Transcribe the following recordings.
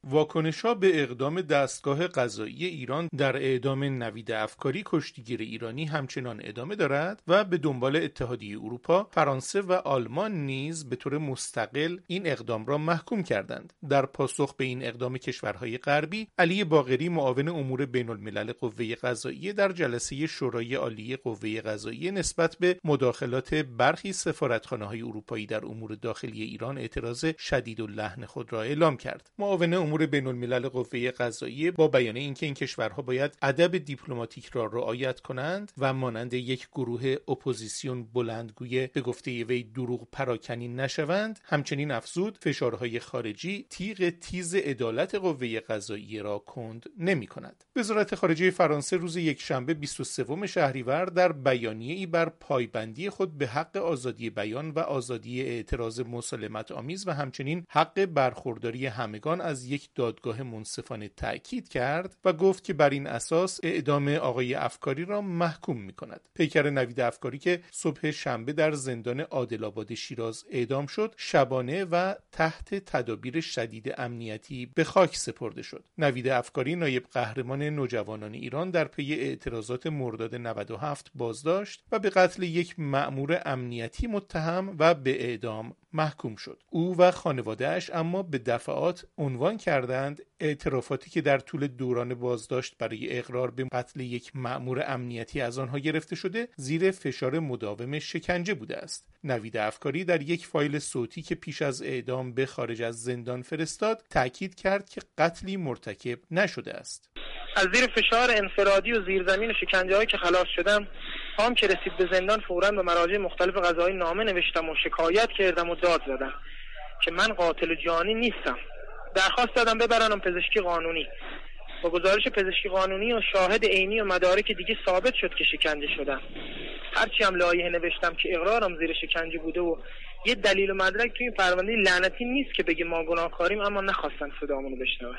واکنش‌ها به اقدام دستگاه قضایی ایران در اعدام نوید افکاری کشتیگیر ایرانی همچنان ادامه دارد و به دنبال اتحادیه اروپا، فرانسه و آلمان نیز به طور مستقل این اقدام را محکوم کردند. در پاسخ به این اقدام کشورهای غربی، علی باقری معاون امور بین‌الملل قوه قضاییه در جلسه شورای عالی قوه قضاییه نسبت به مداخلات برخی سفارتخانه‌های اروپایی در امور داخلی ایران اعتراض شدیداللحن خود را اعلام کرد. معاون امور بین‌الملل قوه قضاییه با بیان اینکه این کشورها باید ادب دیپلماتیک را رعایت کنند و مانند یک گروه اپوزیسیون بلندگوی به گفته وی دروغ پراکنی نشوند، همچنین افزود فشارهای خارجی تیغ تیز عدالت قوه قضاییه را کند نمی‌کند. وزارت خارجه فرانسه روز یکشنبه 23 شهریور در بیانیه‌ای بر پایبندی خود به حق آزادی بیان و آزادی اعتراض مسالمت آمیز و همچنین حق برخورداری همگان از یک دادگاه منصفانه تأکید کرد و گفت که بر این اساس اعدام آقای افکاری را محکوم می‌کند. پیکر نوید افکاری که صبح شنبه در زندان عادل‌آباد شیراز اعدام شد، شبانه و تحت تدابیر شدید امنیتی به خاک سپرده شد. نوید افکاری نایب قهرمان نوجوانان ایران در پی اعتراضات مرداد 97 بازداشت و به قتل یک مأمور امنیتی متهم و به اعدام محکوم شد. او و خانواده‌اش اما به دفعات عنوان کردند اعترافاتی که در طول دوران بازداشت برای اقرار به قتل یک مأمور امنیتی از آنها گرفته شده زیر فشار مداوم شکنجه بوده است. نوید افکاری در یک فایل صوتی که پیش از اعدام به خارج از زندان فرستاد تأکید کرد که قتلی مرتکب نشده است. از زیر فشار انفرادی و زیرزمین شکنجه‌هایی که خلاص شدم، هم که رسید به زندان فوراً به مراجع مختلف قضایی نامه نوشتم و شکایت کردم و داد زدم که من قاتل جانی نیستم. درخواست دادم ببرنم پزشکی قانونی. با گزارش پزشکی قانونی و شاهد عینی و مدارک دیگه ثابت شد که شکنجه شدم. هرچی هم لایحه نوشتم که اقرارم زیر شکنجه بوده و یه دلیل و مدرک توی این پرونده لعنتی نیست که بگه ما گناهکاریم، اما نخواستن صدامونو بشنون.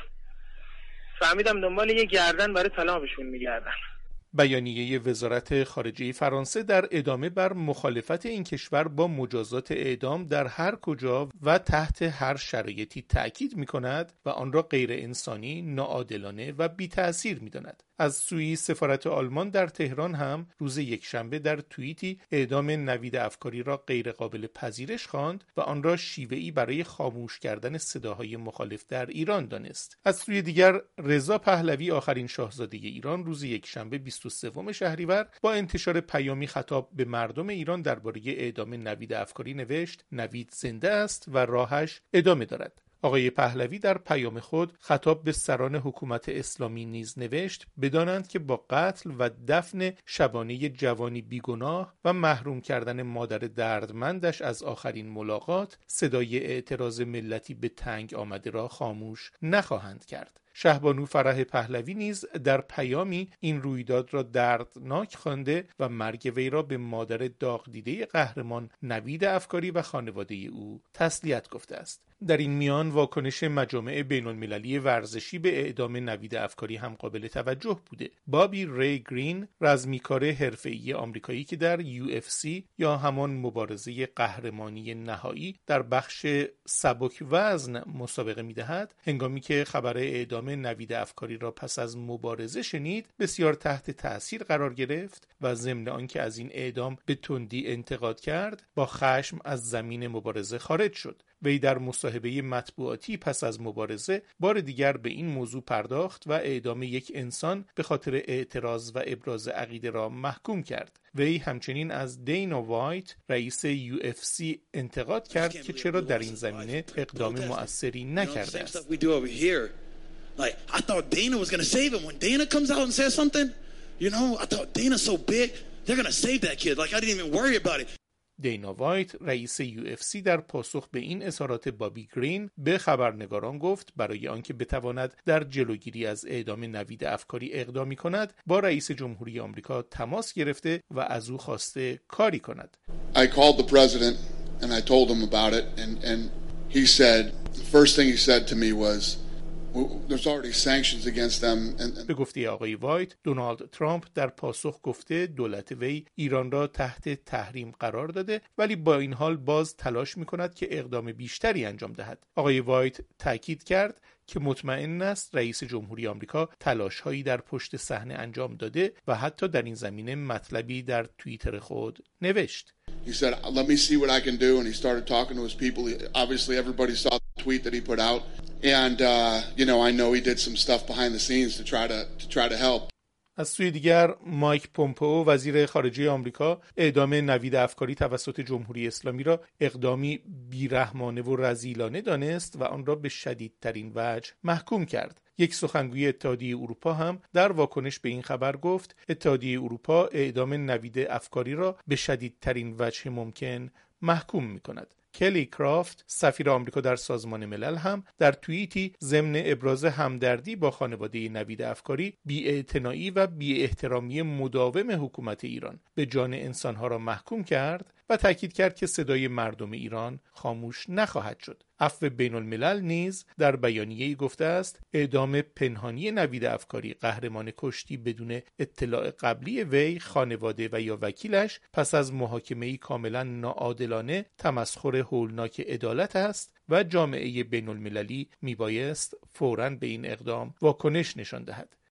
فهمیدم دنبال یه گردن برای طلاقشون میگردن. بیانیه وزارت خارجه فرانسه در ادامه بر مخالفت این کشور با مجازات اعدام در هر کجا و تحت هر شرایطی تأکید می‌کند و آن را غیر انسانی، ناعادلانه و بی‌تأثیر می‌داند. از سوی سفارت آلمان در تهران هم روز یکشنبه در توییتی اعدام نوید افکاری را غیر قابل پذیرش خواند و آن را شیوه‌ای برای خاموش کردن صداهای مخالف در ایران دانست. از سوی دیگر رضا پهلوی، آخرین شاهزاده ایران، روز یکشنبه 23 شهریور با انتشار پیامی خطاب به مردم ایران درباره اعدام نوید افکاری نوشت: نوید زنده است و راهش ادامه دارد. آقای پهلوی در پیام خود خطاب به سران حکومت اسلامی نیز نوشت بدانند که با قتل و دفن شبانه جوانی بیگناه و محروم کردن مادر دردمندش از آخرین ملاقات، صدای اعتراض ملتی به تنگ آمده را خاموش نخواهند کرد. شهبانو فرح پهلوی نیز در پیامی این رویداد را دردناک خوانده و مرگ وی را به مادر داغ دیده قهرمان نوید افکاری و خانواده او تسلیت گفته است. در این میان واکنش مجامع بین المللی ورزشی به اعدام نوید افکاری هم قابل توجه بوده. بابی ری گرین، رزمیکار حرفه‌ای آمریکایی که در UFC یا همان مبارزه قهرمانی نهایی در بخش سبک وزن مسابقه می‌دهد، هنگامی که خبر اعدام نوید افکاری را پس از مبارزه شنید، بسیار تحت تأثیر قرار گرفت و ضمن آنکه از این اعدام به تندی انتقاد کرد، با خشم از زمین مبارزه خارج شد. وی در مصاحبه مطبوعاتی پس از مبارزه بار دیگر به این موضوع پرداخت و اعدام یک انسان به خاطر اعتراض و ابراز عقیده را محکوم کرد. وی همچنین از دینا وایت، رئیس UFC، انتقاد کرد که چرا در این زمینه اقدام مؤثری نکرده است. Like, I thought Dana was going to save him. When Dana comes out and says something, you know, I thought Dana's so big, they're going to save that kid. Like, I didn't even worry about it. دینا وایت، رئیس UFC، در پاسخ به این اظهارات بابی گرین به خبرنگاران گفت برای آنکه بتواند در جلوگیری از اعدام نوید افکاری اقدامی کند، با رئیس جمهوری آمریکا تماس گرفته و از او خواسته کاری کند. I called the president and I told him about it and he said, the first thing he said to me was there's already sanctions against them. به گفته آقای وایت، دونالد ترامپ در پاسخ گفته دولت وی ایران را تحت تحریم قرار داده، ولی با این حال باز تلاش می‌کند که اقدام بیشتری انجام دهد. آقای وایت تاکید کرد که مطمئن است رئیس جمهوری آمریکا تلاش‌هایی در پشت صحنه انجام داده و حتی در این زمینه مطلبی در توییتر خود نوشت. He said, "Let me see what I can do," and he started talking to his people. Obviously, everybody saw the tweet that he put out, and I know he did some stuff behind the scenes to try to help. از سوی دیگر مایک پومپئو وزیر خارجه آمریکا اعدام نوید افکاری توسط جمهوری اسلامی را اقدامی بیرحمانه و رذیلانه دانست و آن را به شدیدترین وجه محکوم کرد. یک سخنگوی اتحادیه اروپا هم در واکنش به این خبر گفت اتحادیه اروپا اعدام نوید افکاری را به شدیدترین وجه ممکن محکوم می‌کند. کلی کرافت سفیر آمریکا در سازمان ملل هم در توییتی ضمن ابراز همدردی با خانواده نوید افکاری بی‌اعتنایی و بی‌احترامی مداوم حکومت ایران به جان انسانها را محکوم کرد و تاکید کرد که صدای مردم ایران خاموش نخواهد شد. عفو بین الملل نیز در بیانیه‌ای گفته است اعدام پنهانی نوید افکاری قهرمان کشتی بدون اطلاع قبلی وی، خانواده و یا وکیلش پس از محاکمه‌ای کاملا ناعادلانه تمسخر هولناک عدالت است و جامعه بین المللی میبایست فوراً به این اقدام واکنش نشان دهد.